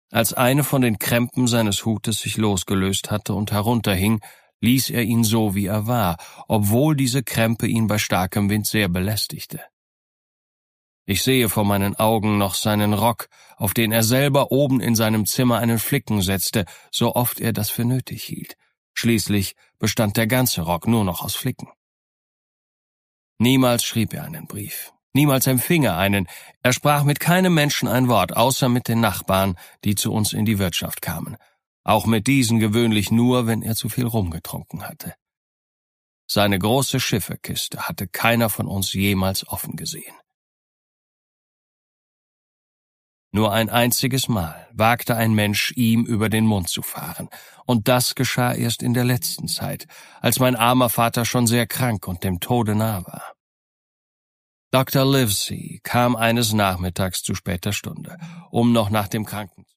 Als eine von den Krempen seines Hutes sich losgelöst hatte und herunterhing, ließ er ihn so, wie er war, obwohl diese Krempe ihn bei starkem Wind sehr belästigte. Ich sehe vor meinen Augen noch seinen Rock, auf den er selber oben in seinem Zimmer einen Flicken setzte, so oft er das für nötig hielt. Schließlich bestand der ganze Rock nur noch aus Flicken. Niemals schrieb er einen Brief. Niemals empfing er einen. Er sprach mit keinem Menschen ein Wort, außer mit den Nachbarn, die zu uns in die Wirtschaft kamen. Auch mit diesen gewöhnlich nur, wenn er zu viel Rum getrunken hatte. Seine große Schifferkiste hatte keiner von uns jemals offen gesehen. Nur ein einziges Mal wagte ein Mensch, ihm über den Mund zu fahren, und das geschah erst in der letzten Zeit, als mein armer Vater schon sehr krank und dem Tode nah war. Dr. Livesey kam eines Nachmittags zu später Stunde, um noch nach dem Kranken